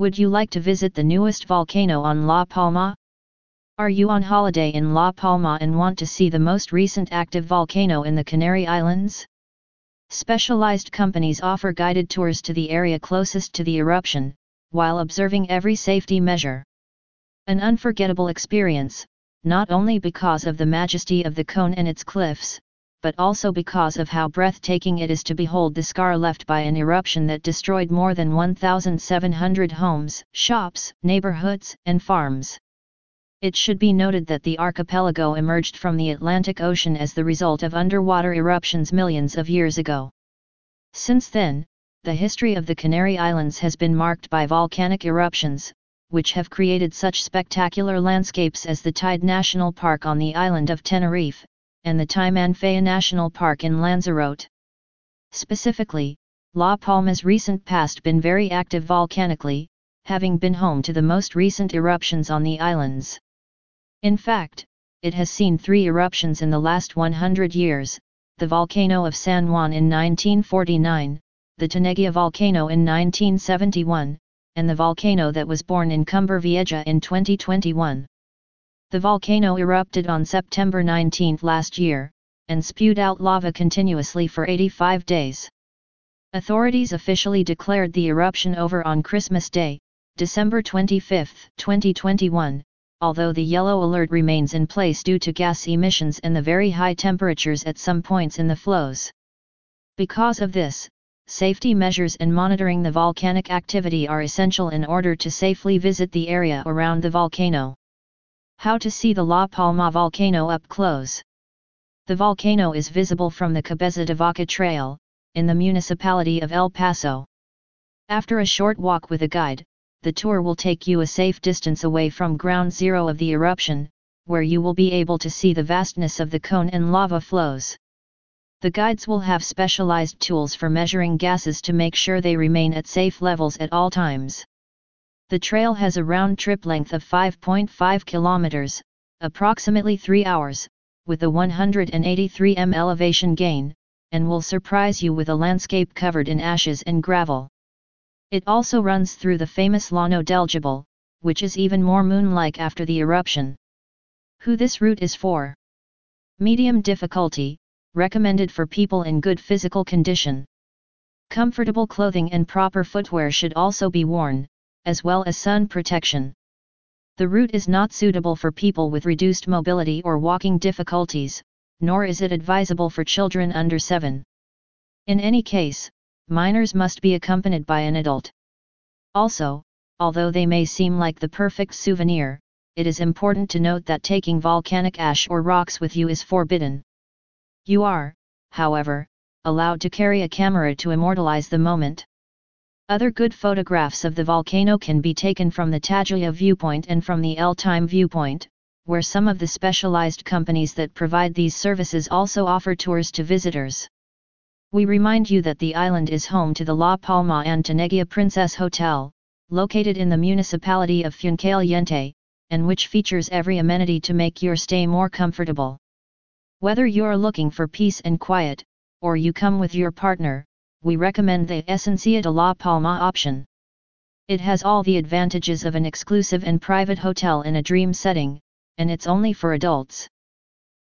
Would you like to visit the newest volcano on La Palma? Are you on holiday in La Palma and want to see the most recent active volcano in the Canary Islands? Specialized companies offer guided tours to the area closest to the eruption, while observing every safety measure. An unforgettable experience, not only because of the majesty of the cone and its cliffs, but also because of how breathtaking it is to behold the scar left by an eruption that destroyed more than 1,700 homes, shops, neighborhoods, and farms. It should be noted that the archipelago emerged from the Atlantic Ocean as the result of underwater eruptions millions of years ago. Since then, the history of the Canary Islands has been marked by volcanic eruptions, which have created such spectacular landscapes as the Tide National Park on the island of Tenerife, and the Timanfaya National Park in Lanzarote. Specifically, La Palma's recent past been very active volcanically, having been home to the most recent eruptions on the islands. In fact, it has seen 3 eruptions in the last 100 years, the volcano of San Juan in 1949, the Tanegia volcano in 1971, and the volcano that was born in Cumbre Vieja in 2021. The volcano erupted on September 19 last year, and spewed out lava continuously for 85 days. Authorities officially declared the eruption over on Christmas Day, December 25, 2021, although the yellow alert remains in place due to gas emissions and the very high temperatures at some points in the flows. Because of this, safety measures and monitoring the volcanic activity are essential in order to safely visit the area around the volcano. How to see the La Palma volcano up close. The volcano is visible from the Cabeza de Vaca Trail, in the municipality of El Paso. After a short walk with a guide, the tour will take you a safe distance away from ground zero of the eruption, where you will be able to see the vastness of the cone and lava flows. The guides will have specialized tools for measuring gases to make sure they remain at safe levels at all times. The trail has a round-trip length of 5.5 kilometers, approximately 3 hours, with a 183 m elevation gain, and will surprise you with a landscape covered in ashes and gravel. It also runs through the famous Llano del Jabal, which is even more moon-like after the eruption. Who this route is for? Medium difficulty, recommended for people in good physical condition. Comfortable clothing and proper footwear should also be worn, as well as sun protection. The route is not suitable for people with reduced mobility or walking difficulties, nor is it advisable for children under 7. In any case, minors must be accompanied by an adult. Also, although they may seem like the perfect souvenir, it is important to note that taking volcanic ash or rocks with you is forbidden. You are, however, allowed to carry a camera to immortalize the moment. Other good photographs of the volcano can be taken from the Tajuya viewpoint and from the El Time viewpoint, where some of the specialized companies that provide these services also offer tours to visitors. We remind you that the island is home to the La Palma and Tanegia Princess Hotel, located in the municipality of Fuencaliente, and which features every amenity to make your stay more comfortable. Whether you're looking for peace and quiet, or you come with your partner, we recommend the Estancia de La Palma option. It has all the advantages of an exclusive and private hotel in a dream setting, and it's only for adults.